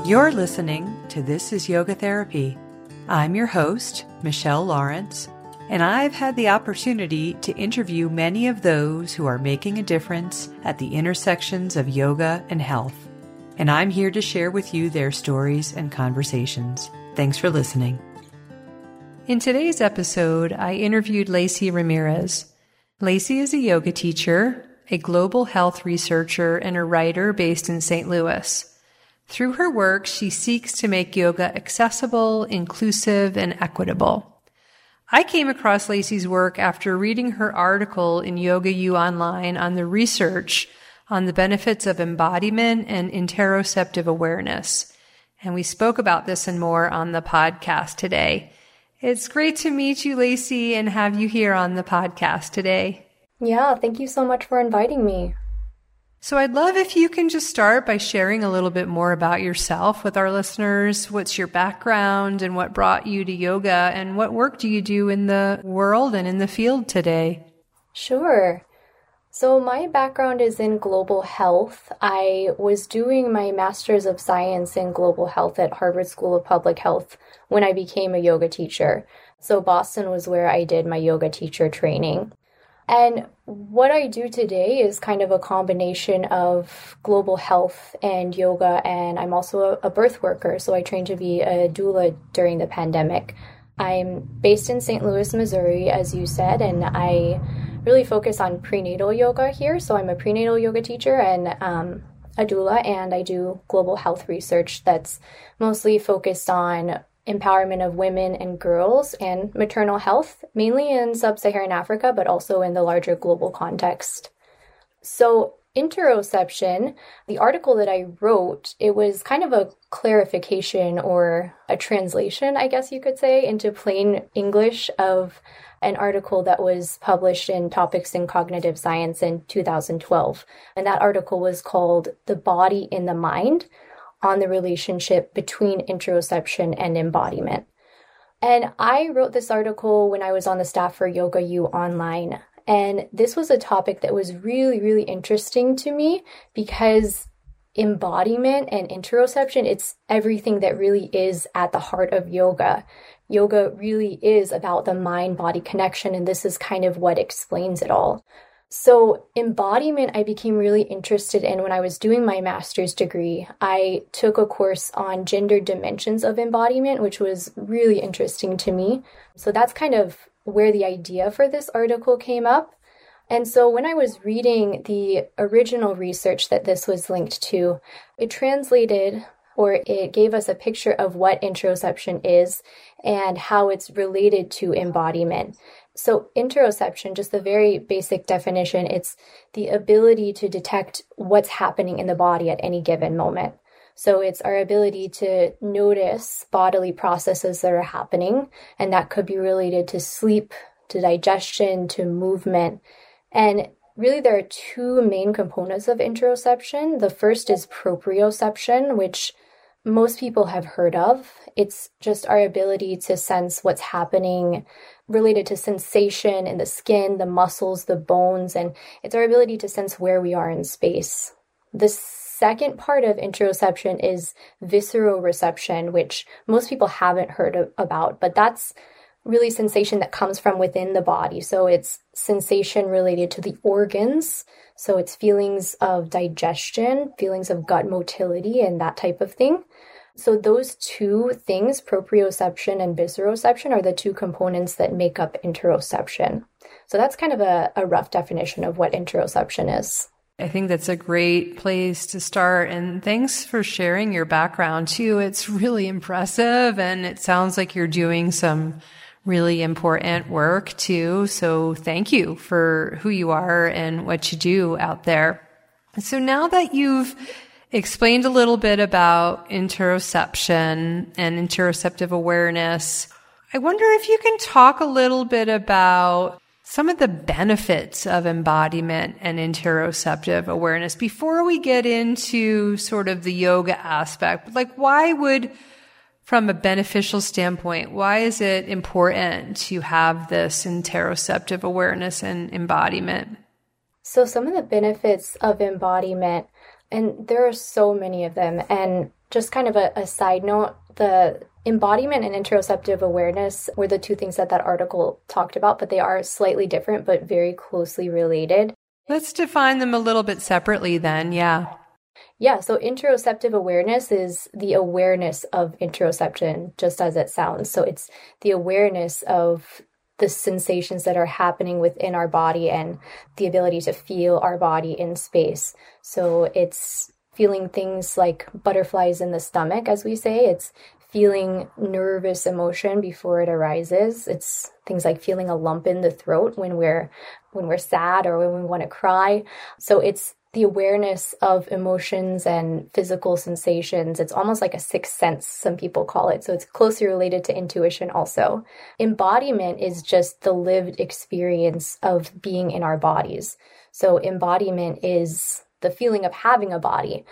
You're listening to This is Yoga Therapy. I'm your host, Michelle Lawrence, and I've had the opportunity to interview many of those who are making a difference at the intersections of yoga and health. And I'm here to share with you their stories and conversations. Thanks for listening. In today's episode, I interviewed Lacey Ramirez. Lacey is a yoga teacher, a global health researcher, and a writer based in St. Louis. Through her work, she seeks to make yoga accessible, inclusive, and equitable. I came across Lacey's work after reading her article in Yoga U Online on the research on the benefits of embodiment and interoceptive awareness. And we spoke about this and more on the podcast today. It's great to meet you, Lacey, and have you here on the podcast today. Yeah, thank you so much for inviting me. So I'd love if you can just start by sharing a little bit more about yourself with our listeners. What's your background and what brought you to yoga, and what work do you do in the world and in the field today? Sure. So my background is in global health. I was doing my Master's of Science in Global Health at Harvard School of Public Health when I became a yoga teacher. So Boston was where I did my yoga teacher training. And what I do today is kind of a combination of global health and yoga, and I'm also a birth worker, so I trained to be a doula during the pandemic. I'm based in St. Louis, Missouri, as you said, and I really focus on prenatal yoga here, so I'm a prenatal yoga teacher and a doula, and I do global health research that's mostly focused on empowerment of women and girls and maternal health, mainly in sub-Saharan Africa, but also in the larger global context. So interoception, the article that I wrote, it was kind of a clarification or a translation, I guess you could say, into plain English of an article that was published in Topics in Cognitive Science in 2012. And that article was called The Body in the Mind, on the relationship between interoception and embodiment. And I wrote this article when I was on the staff for Yoga U Online. And this was a topic that was really, really interesting to me because embodiment and interoception, it's everything that really is at the heart of yoga. Yoga really is about the mind-body connection, and this is kind of what explains it all. So embodiment, I became really interested in when I was doing my master's degree. I took a course on gender dimensions of embodiment, which was really interesting to me. So that's kind of where the idea for this article came up. And so when I was reading the original research that this was linked to, it translated, or it gave us a picture of what interoception is and how it's related to embodiment. So interoception, just the very basic definition, it's the ability to detect what's happening in the body at any given moment. So it's our ability to notice bodily processes that are happening, and that could be related to sleep, to digestion, to movement. And really there are two main components of interoception. The first is proprioception, which most people have heard of. It's just our ability to sense what's happening related to sensation in the skin, the muscles, the bones, and it's our ability to sense where we are in space. The second part of interoception is visceroreception, which most people haven't heard about, but that's really sensation that comes from within the body. So it's sensation related to the organs. So it's feelings of digestion, feelings of gut motility, and that type of thing. So those two things, proprioception and visceroception, are the two components that make up interoception. So that's kind of a rough definition of what interoception is. I think that's a great place to start. And thanks for sharing your background too. It's really impressive, and it sounds like you're doing some really important work too. So thank you for who you are and what you do out there. So now that you've explained a little bit about interoception and interoceptive awareness, I wonder if you can talk a little bit about some of the benefits of embodiment and interoceptive awareness before we get into sort of the yoga aspect. Like, why would, from a beneficial standpoint, why is it important to have this interoceptive awareness and embodiment? So some of the benefits of embodiment, And there are so many of them. And just kind of a side note, the embodiment and interoceptive awareness were the two things that article talked about, but they are slightly different, but very closely related. Let's define them a little bit separately then, yeah. Yeah, so interoceptive awareness is the awareness of interoception, just as it sounds. So it's the awareness of the sensations that are happening within our body and the ability to feel our body in space. So it's feeling things like butterflies in the stomach, as we say. It's feeling nervous emotion before it arises. It's things like feeling a lump in the throat when we're sad or when we want to cry. So it's the awareness of emotions and physical sensations. It's almost like a sixth sense, some people call it. So it's closely related to intuition also. Embodiment is just the lived experience of being in our bodies. So embodiment is the feeling of having a body.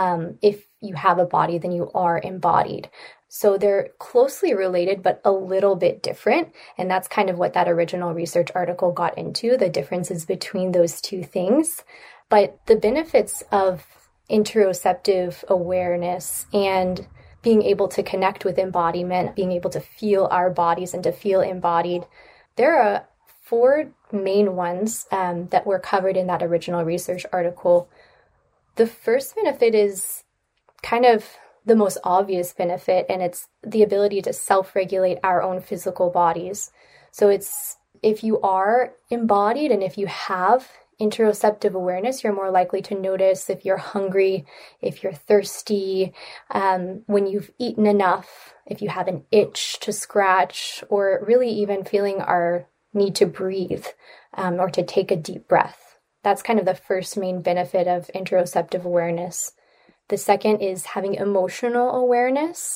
If you have a body, then you are embodied. So they're closely related, but a little bit different. And that's kind of what that original research article got into, the differences between those two things. But the benefits of interoceptive awareness and being able to connect with embodiment, being able to feel our bodies and to feel embodied, there are 4 main ones that were covered in that original research article. The first benefit is kind of the most obvious benefit, and it's the ability to self-regulate our own physical bodies. So it's if you are embodied and if you have interoceptive awareness, you're more likely to notice if you're hungry, if you're thirsty, when you've eaten enough, if you have an itch to scratch, or really even feeling our need to breathe or to take a deep breath. That's kind of the first main benefit of interoceptive awareness. The second is having emotional awareness.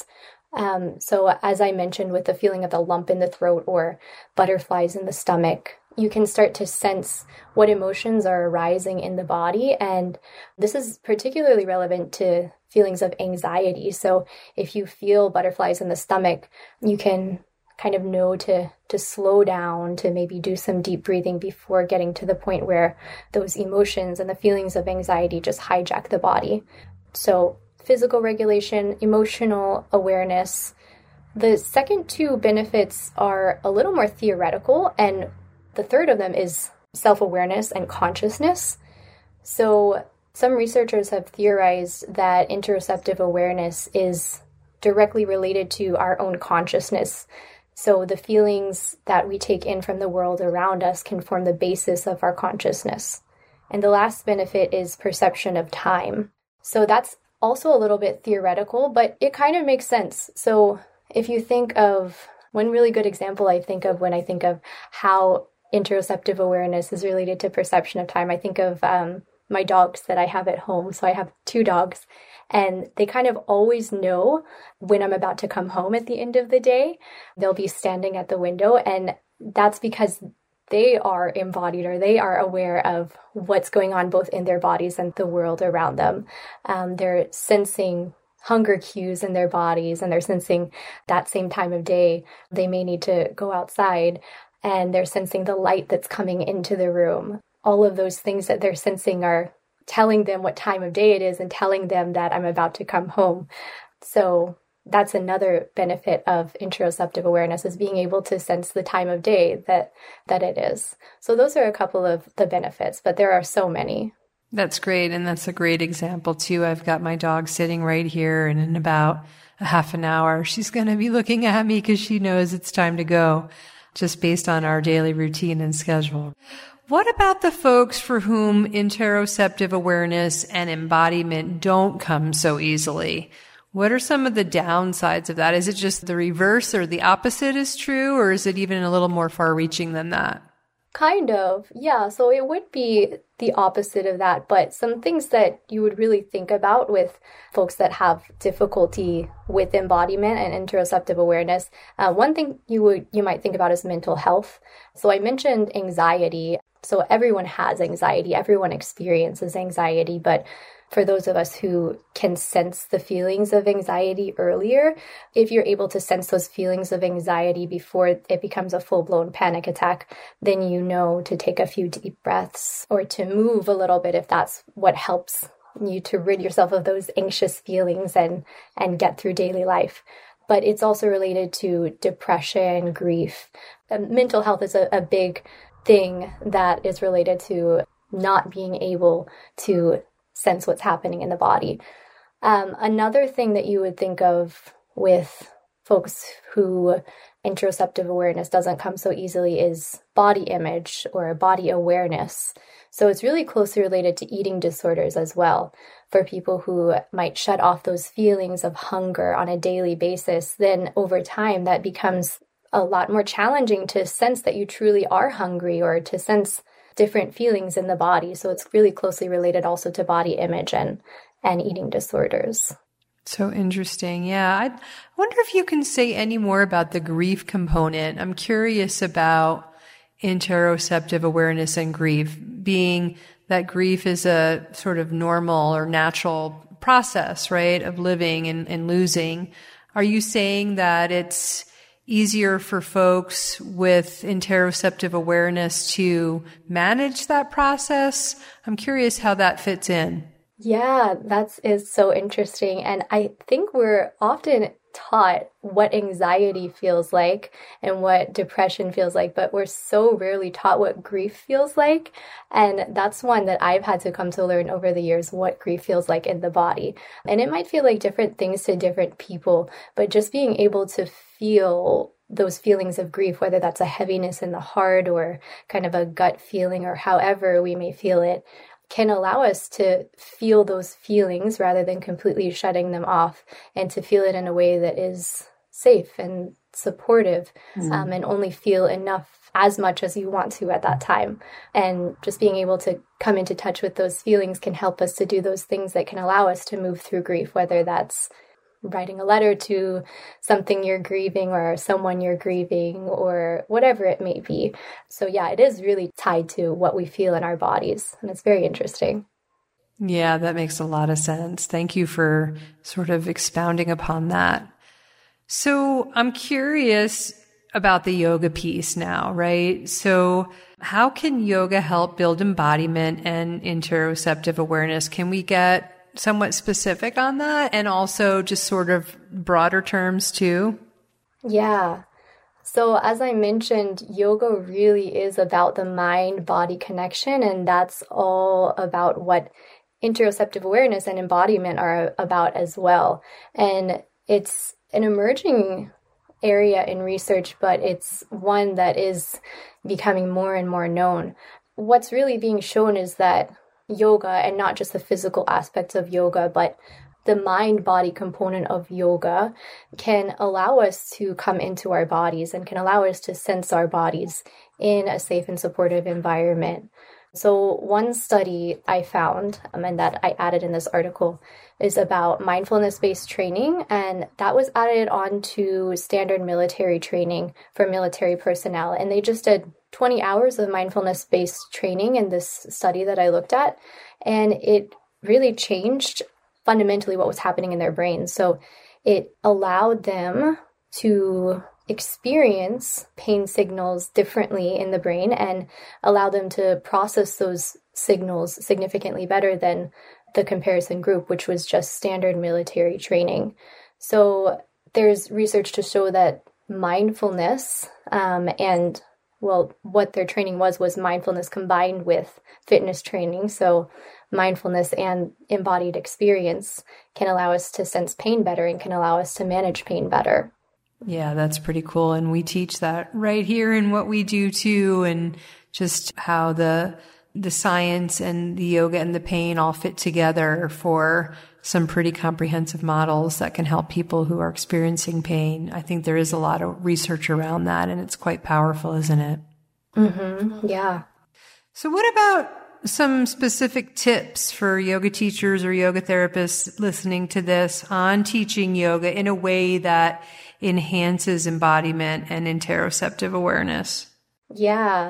So as I mentioned with the feeling of the lump in the throat or butterflies in the stomach, you can start to sense what emotions are arising in the body. And this is particularly relevant to feelings of anxiety. So if you feel butterflies in the stomach, you can kind of know to slow down, to maybe do some deep breathing before getting to the point where those emotions and the feelings of anxiety just hijack the body. So physical regulation, emotional awareness. The second 2 benefits are a little more theoretical, and the third of them is self-awareness and consciousness. So some researchers have theorized that interoceptive awareness is directly related to our own consciousness. So the feelings that we take in from the world around us can form the basis of our consciousness. And the last benefit is perception of time. So that's also a little bit theoretical, but it kind of makes sense. So if you think of one really good example I think of when I think of how interoceptive awareness is related to perception of time, I think of my dogs that I have at home. So I have 2 dogs, and they kind of always know when I'm about to come home at the end of the day. They'll be standing at the window, and that's because they are embodied, or they are aware of what's going on both in their bodies and the world around them. They're sensing hunger cues in their bodies, and they're sensing that same time of day they may need to go outside, and they're sensing the light that's coming into the room. All of those things that they're sensing are telling them what time of day it is and telling them that I'm about to come home. So that's another benefit of interoceptive awareness, is being able to sense the time of day that it is. So those are a couple of the benefits, but there are so many. That's great. And that's a great example too. I've got my dog sitting right here, and in about a half an hour, she's going to be looking at me because she knows it's time to go, just based on our daily routine and schedule. What about the folks for whom interoceptive awareness and embodiment don't come so easily? What are some of the downsides of that? Is it just the reverse or the opposite is true, or is it even a little more far-reaching than that? Kind of, yeah. So it would be the opposite of that, but some things that you would really think about with folks that have difficulty with embodiment and interoceptive awareness. One thing you might think about is mental health. So I mentioned anxiety. So everyone has anxiety, everyone experiences anxiety, but for those of us who can sense the feelings of anxiety earlier, if you're able to sense those feelings of anxiety before it becomes a full-blown panic attack, then you know to take a few deep breaths or to move a little bit if that's what helps you to rid yourself of those anxious feelings and get through daily life. But it's also related to depression, grief. Mental health is a big thing that is related to not being able to sense what's happening in the body. Another thing that you would think of with folks who interoceptive awareness doesn't come so easily is body image or body awareness. So it's really closely related to eating disorders as well. For people who might shut off those feelings of hunger on a daily basis, then over time that becomes a lot more challenging to sense that you truly are hungry or to sense different feelings in the body. So it's really closely related also to body image and eating disorders. So interesting. Yeah. I wonder if you can say any more about the grief component. I'm curious about interoceptive awareness and grief, being that grief is a sort of normal or natural process, right, of living and losing. Are you saying that it's easier for folks with interoceptive awareness to manage that process? I'm curious how that fits in. Yeah, that is so interesting. And I think we're often taught what anxiety feels like and what depression feels like, but we're so rarely taught what grief feels like. And that's one that I've had to come to learn over the years, what grief feels like in the body. And it might feel like different things to different people, but just being able to feel those feelings of grief, whether that's a heaviness in the heart or kind of a gut feeling or however we may feel it, can allow us to feel those feelings rather than completely shutting them off, and to feel it in a way that is safe and supportive, and only feel enough, as much as you want to at that time. And just being able to come into touch with those feelings can help us to do those things that can allow us to move through grief, whether that's writing a letter to something you're grieving or someone you're grieving or whatever it may be. So yeah, it is really tied to what we feel in our bodies, and it's very interesting. Yeah, that makes a lot of sense. Thank you for sort of expounding upon that. So I'm curious about the yoga piece now, right? So how can yoga help build embodiment and interoceptive awareness? Can we get somewhat specific on that, and also just sort of broader terms too? Yeah. So as I mentioned, yoga really is about the mind-body connection, and that's all about what interoceptive awareness and embodiment are about as well. And it's an emerging area in research, but it's one that is becoming more and more known. What's really being shown is that yoga, and not just the physical aspects of yoga, but the mind-body component of yoga, can allow us to come into our bodies and can allow us to sense our bodies in a safe and supportive environment. So one study I found, and that I added in this article, is about mindfulness-based training, and that was added onto standard military training for military personnel. And they just did 20 hours of mindfulness-based training in this study that I looked at, and it really changed fundamentally what was happening in their brains. So it allowed them to experience pain signals differently in the brain and allow them to process those signals significantly better than the comparison group, which was just standard military training. So there's research to show that mindfulness and what their training was mindfulness combined with fitness training. So mindfulness and embodied experience can allow us to sense pain better and can allow us to manage pain better. Yeah, that's pretty cool. And we teach that right here in what we do too, and just how the science and the yoga and the pain all fit together for some pretty comprehensive models that can help people who are experiencing pain. I think there is a lot of research around that, and it's quite powerful, isn't it? Mm-hmm. Yeah. So what about some specific tips for yoga teachers or yoga therapists listening to this on teaching yoga in a way that enhances embodiment and interoceptive awareness? Yeah.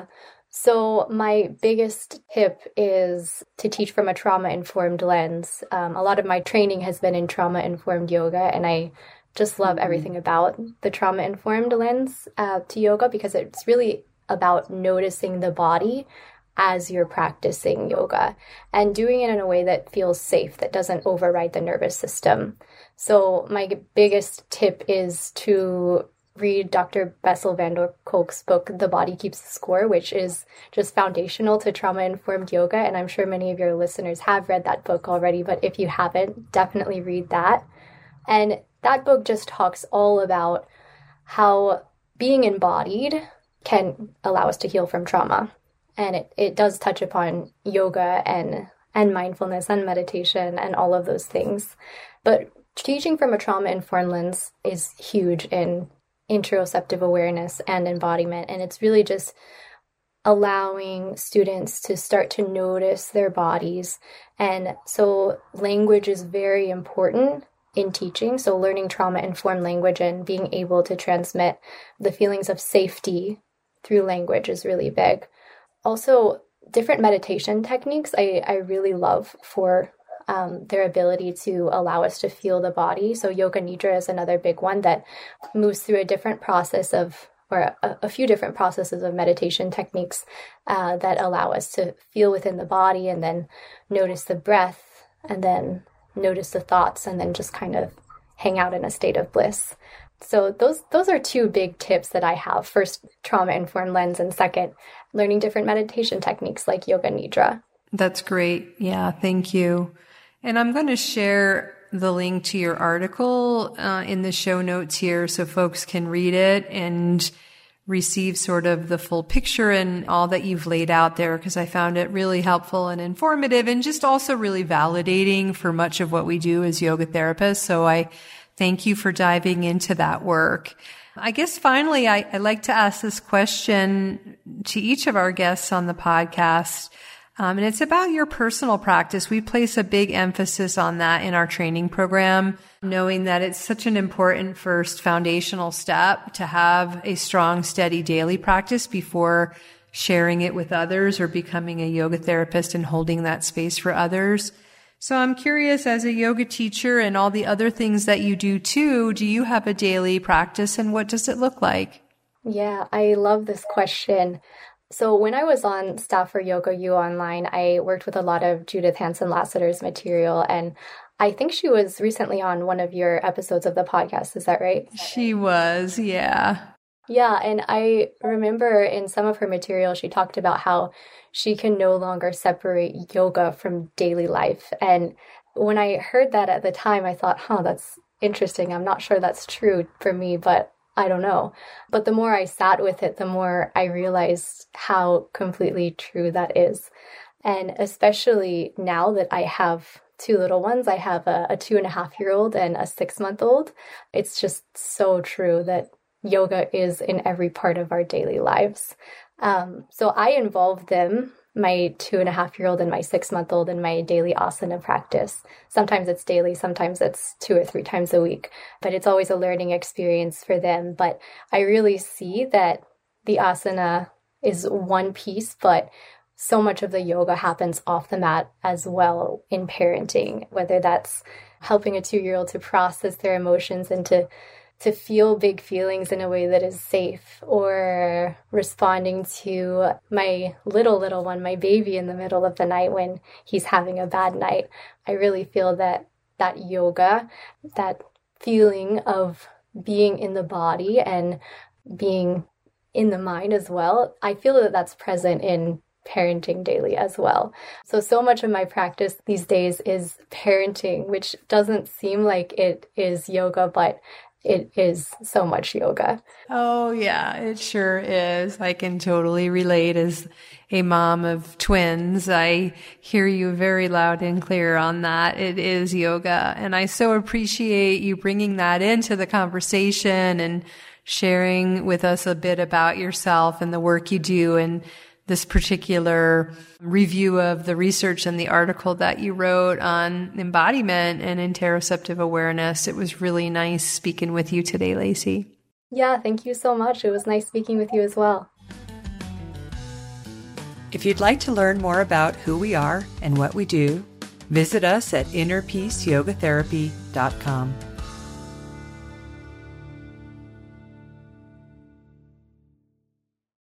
So my biggest tip is to teach from a trauma-informed lens. A lot of my training has been in trauma-informed yoga, and I just love everything about the trauma-informed lens to yoga, because it's really about noticing the body as you're practicing yoga, and doing it in a way that feels safe, that doesn't override the nervous system. So my biggest tip is to read Dr. Bessel van der Kolk's book, The Body Keeps the Score, which is just foundational to trauma-informed yoga. And I'm sure many of your listeners have read that book already, but if you haven't, definitely read that. And that book just talks all about how being embodied can allow us to heal from trauma. And it does touch upon yoga and mindfulness and meditation and all of those things. But teaching from a trauma-informed lens is huge in interoceptive awareness and embodiment. And it's really just allowing students to start to notice their bodies. And so language is very important in teaching. So learning trauma-informed language and being able to transmit the feelings of safety through language is really big. Also, different meditation techniques I really love for their ability to allow us to feel the body. So Yoga Nidra is another big one that moves through a different process or a few different processes of meditation techniques that allow us to feel within the body and then notice the breath and then notice the thoughts and then just kind of hang out in a state of bliss. So those are two big tips that I have. First, trauma-informed lens, and second, learning different meditation techniques like Yoga Nidra. That's great. Yeah, thank you. And I'm going to share the link to your article in the show notes here so folks can read it and receive sort of the full picture and all that you've laid out there, because I found it really helpful and informative and just also really validating for much of what we do as yoga therapists. So I thank you for diving into that work. I guess finally, I like to ask this question to each of our guests on the podcast. And it's about your personal practice. We place a big emphasis on that in our training program, knowing that it's such an important first foundational step to have a strong, steady daily practice before sharing it with others or becoming a yoga therapist and holding that space for others. So I'm curious, as a yoga teacher and all the other things that you do too, do you have a daily practice and what does it look like? Yeah, I love this question. So when I was on staff for Yoga U Online, I worked with a lot of Judith Hansen-Lasater's material, and I think she was recently on one of your episodes of the podcast. Is that right? She was, yeah. Yeah, and I remember in some of her material, she talked about how she can no longer separate yoga from daily life. And when I heard that at the time, I thought, that's interesting. I'm not sure that's true for me, but I don't know. But the more I sat with it, the more I realized how completely true that is. And especially now that I have two little ones, I have a 2.5-year-old and a 6-month-old. It's just so true that yoga is in every part of our daily lives. So I involve them, my 2.5-year-old and my 6-month-old, in my daily asana practice. Sometimes it's daily, sometimes it's 2 or 3 times a week, but it's always a learning experience for them. But I really see that the asana is one piece, but so much of the yoga happens off the mat as well in parenting, whether that's helping a 2-year-old to process their emotions and to feel big feelings in a way that is safe, or responding to my little one, my baby, in the middle of the night when he's having a bad night. I really feel that yoga, that feeling of being in the body and being in the mind as well, I feel that that's present in parenting daily as well. So much of my practice these days is parenting, which doesn't seem like it is yoga, but it is so much yoga. Oh, yeah, it sure is. I can totally relate as a mom of twins. I hear you very loud and clear on that. It is yoga. And I so appreciate you bringing that into the conversation and sharing with us a bit about yourself and the work you do, and this particular review of the research and the article that you wrote on embodiment and interoceptive awareness. It was really nice speaking with you today, Lacey. Yeah, thank you so much. It was nice speaking with you as well. If you'd like to learn more about who we are and what we do, visit us at innerpeaceyogatherapy.com.